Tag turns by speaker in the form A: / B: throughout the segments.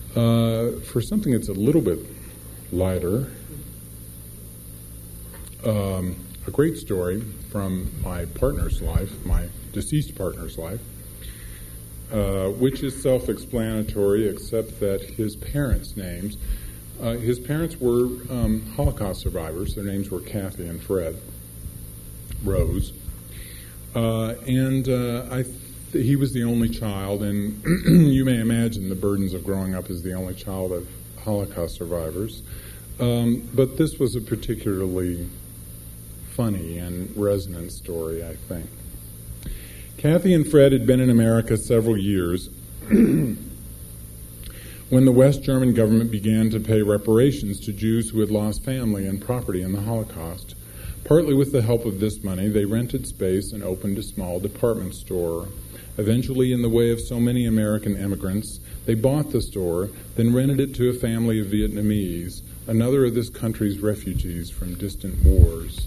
A: For something that's a little bit lighter, a great story from my partner's life, my deceased partner's life, which is self-explanatory except that his parents' names, his parents were Holocaust survivors. Their names were Kathy and Fred Rose. He was the only child, and you may imagine the burdens of growing up as the only child of Holocaust survivors. But this was a particularly funny and resonant story, I think. Kathy and Fred had been in America several years when the West German government began to pay reparations to Jews who had lost family and property in the Holocaust. Partly with the help of this money, they rented space and opened a small department store. Eventually, in the way of so many American immigrants, they bought the store, then rented it to a family of Vietnamese, another of this country's refugees from distant wars.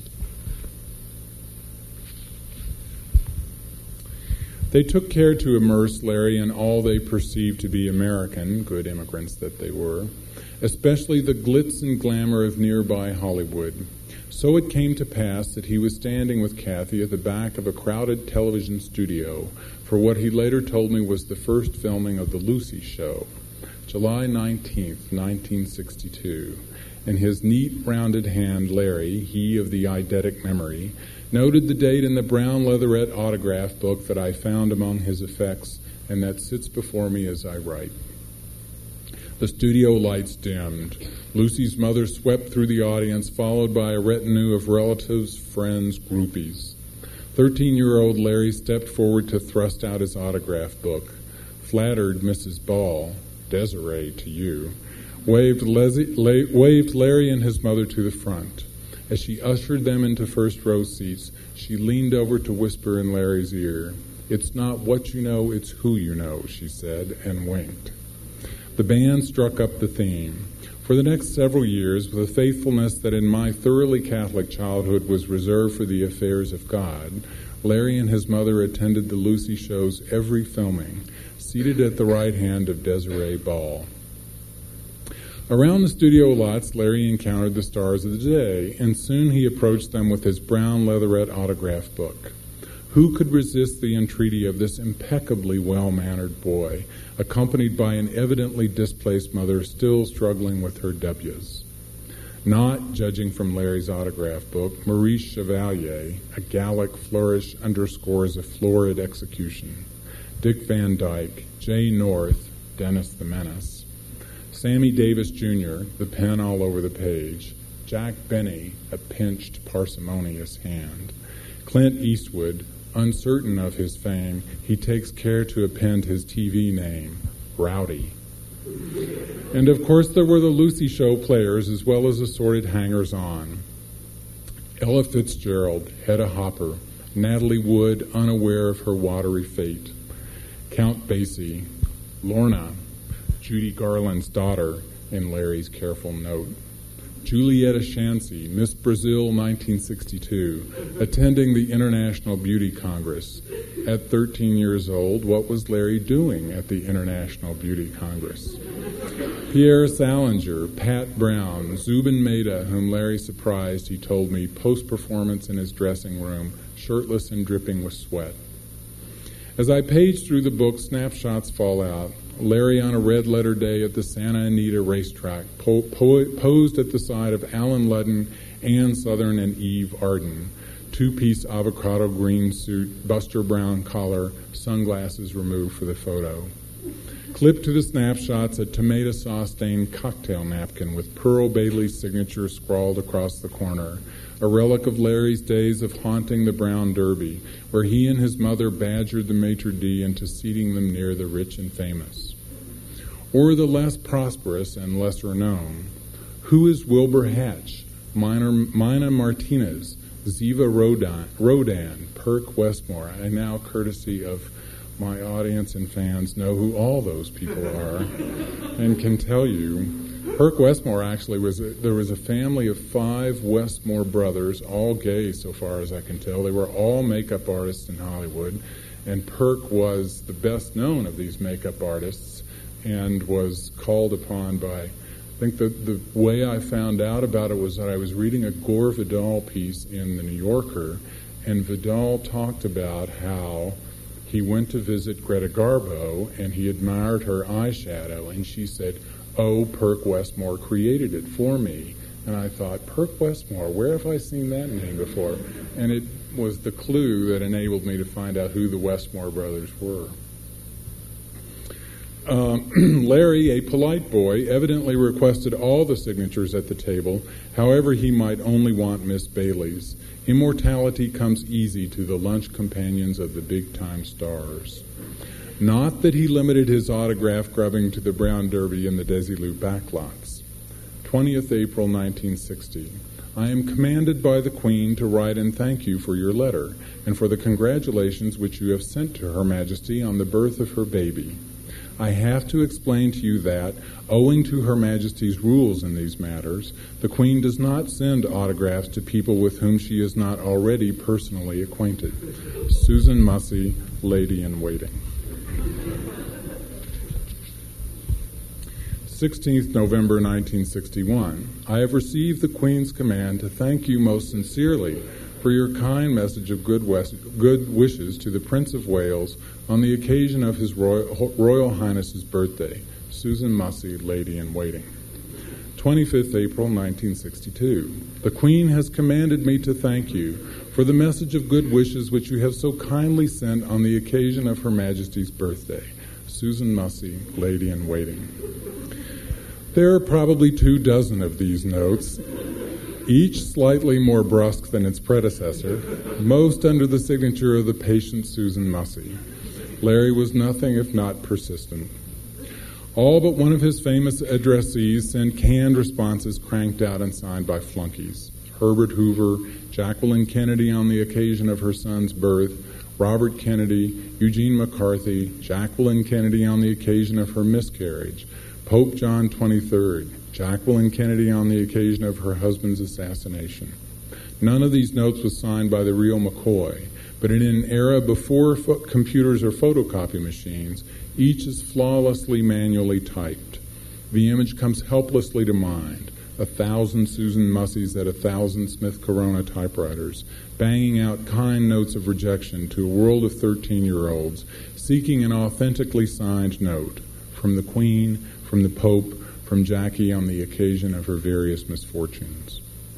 A: They took care to immerse Larry in all they perceived to be American, good immigrants that they were, especially the glitz and glamour of nearby Hollywood. So it came to pass that he was standing with Kathy at the back of a crowded television studio for what he later told me was the first filming of The Lucy Show, July 19th, 1962. In his neat, rounded hand, Larry, he of the eidetic memory, noted the date in the brown leatherette autograph book that I found among his effects and that sits before me as I write. The studio lights dimmed. Lucy's mother swept through the audience, followed by a retinue of relatives, friends, groupies. 13-year-old Larry stepped forward to thrust out his autograph book. Flattered Mrs. Ball, Desiree to you, waved Larry and his mother to the front. As she ushered them into first-row seats, she leaned over to whisper in Larry's ear. "It's not what you know, it's who you know," she said, and winked. The band struck up the theme. For the next several years, with a faithfulness that in my thoroughly Catholic childhood was reserved for the affairs of God, Larry and his mother attended the Lucy Show's every filming, seated at the right hand of Desiree Ball. Around the studio lots, Larry encountered the stars of the day, and soon he approached them with his brown leatherette autograph book. Who could resist the entreaty of this impeccably well-mannered boy, accompanied by an evidently displaced mother still struggling with her W's? Not, judging from Larry's autograph book, Maurice Chevalier, a Gallic flourish underscores a florid execution. Dick Van Dyke, Jay North, Dennis the Menace. Sammy Davis Jr., the pen all over the page. Jack Benny, a pinched, parsimonious hand. Clint Eastwood, uncertain of his fame, he takes care to append his TV name, Rowdy. And of course there were the Lucy Show players as well as assorted hangers-on. Ella Fitzgerald, Hedda Hopper, Natalie Wood, unaware of her watery fate. Count Basie, Lorna, Judy Garland's daughter, in Larry's careful note. Julietta Shancy, Miss Brazil 1962, attending the International Beauty Congress. At 13 years old, what was Larry doing at the International Beauty Congress? Pierre Salinger, Pat Brown, Zubin Mehta, whom Larry surprised, he told me, post-performance in his dressing room, shirtless and dripping with sweat. As I page through the book, snapshots fall out. Larry on a red-letter day at the Santa Anita racetrack, posed at the side of Alan Ludden, Ann Southern, and Eve Arden. Two-piece avocado green suit, Buster Brown collar, sunglasses removed for the photo. Clipped to the snapshots, a tomato sauce-stained cocktail napkin with Pearl Bailey's signature scrawled across the corner, a relic of Larry's days of haunting the Brown Derby, where he and his mother badgered the maitre d' into seating them near the rich and famous. Or the less prosperous and lesser known. Who is Wilbur Hatch, Mina Martinez, Ziva Rodan, Perk Westmore? I now, courtesy of my audience and fans, know who all those people are and can tell you. Perk Westmore actually there was a family of 5 Westmore brothers, all gay so far as I can tell. They were all makeup artists in Hollywood, and Perk was the best known of these makeup artists. and was called upon by, I think the way I found out about it was that I was reading a Gore Vidal piece in the New Yorker, and Vidal talked about how he went to visit Greta Garbo and he admired her eyeshadow, and she said, "Oh, Perk Westmore created it for me." And I thought, Perk Westmore, where have I seen that name before? And it was the clue that enabled me to find out who the Westmore brothers were. Larry, a polite boy, evidently requested all the signatures at the table. However, he might only want Miss Bailey's. Immortality comes easy to the lunch companions of the big-time stars. Not that he limited his autograph grubbing to the Brown Derby and the Desilu backlots. 20th April 1960. I am commanded by the Queen to write and thank you for your letter and for the congratulations which you have sent to Her Majesty on the birth of her baby. I have to explain to you that, owing to Her Majesty's rules in these matters, the Queen does not send autographs to people with whom she is not already personally acquainted. Susan Mussey, Lady-in-Waiting. 16th November 1961. I have received the Queen's command to thank you most sincerely for your kind message of good wishes to the Prince of Wales on the occasion of His Royal Highness's birthday. Susan Mussey, Lady-in-Waiting. 25th April 1962. The Queen has commanded me to thank you for the message of good wishes which you have so kindly sent on the occasion of Her Majesty's birthday. Susan Mussey, Lady-in-Waiting. There are probably 24 of these notes, each slightly more brusque than its predecessor, most under the signature of the patient Susan Mussey. Larry was nothing if not persistent. All but one of his famous addressees sent canned responses cranked out and signed by flunkies. Herbert Hoover, Jacqueline Kennedy on the occasion of her son's birth, Robert Kennedy, Eugene McCarthy, Jacqueline Kennedy on the occasion of her miscarriage, Pope John XXIII, Jacqueline Kennedy on the occasion of her husband's assassination. None of these notes was signed by the real McCoy, but in an era before computers or photocopy machines, each is flawlessly manually typed. The image comes helplessly to mind, 1,000 Susan Musseys at 1,000 Smith Corona typewriters, banging out kind notes of rejection to a world of 13-year-olds, seeking an authentically signed note from the Queen, from the Pope, from Jackie on the occasion of her various misfortunes.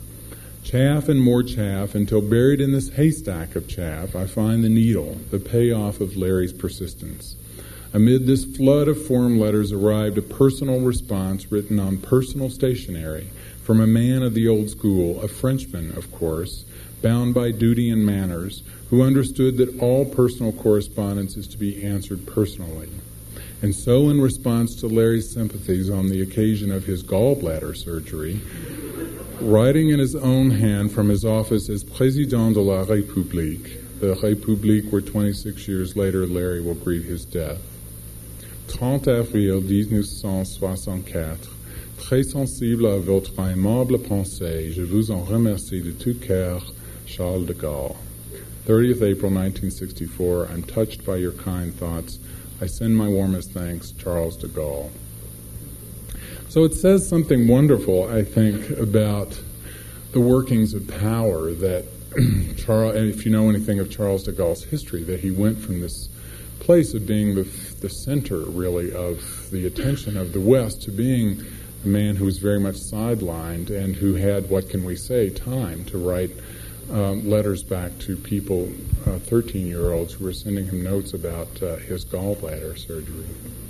A: Chaff and more chaff, until buried in this haystack of chaff, I find the needle, the payoff of Larry's persistence. Amid this flood of form letters arrived a personal response written on personal stationery from a man of the old school, a Frenchman, of course, bound by duty and manners, who understood that all personal correspondence is to be answered personally. And so, in response to Larry's sympathies on the occasion of his gallbladder surgery, writing in his own hand from his office as Président de la République, the République where 26 years later Larry will grieve his death. 30 avril 1964, très sensible à votre aimable pensée, je vous en remercie de tout cœur, Charles de Gaulle. 30th April 1964, I'm touched by your kind thoughts. I send my warmest thanks, Charles de Gaulle. So it says something wonderful, I think, about the workings of power that Charles, and if you know anything of Charles de Gaulle's history, that he went from this place of being the center, really, of the attention of the West to being a man who was very much sidelined and who had, what can we say, time to write letters back to people, 13-year-olds, who were sending him notes about his gallbladder surgery.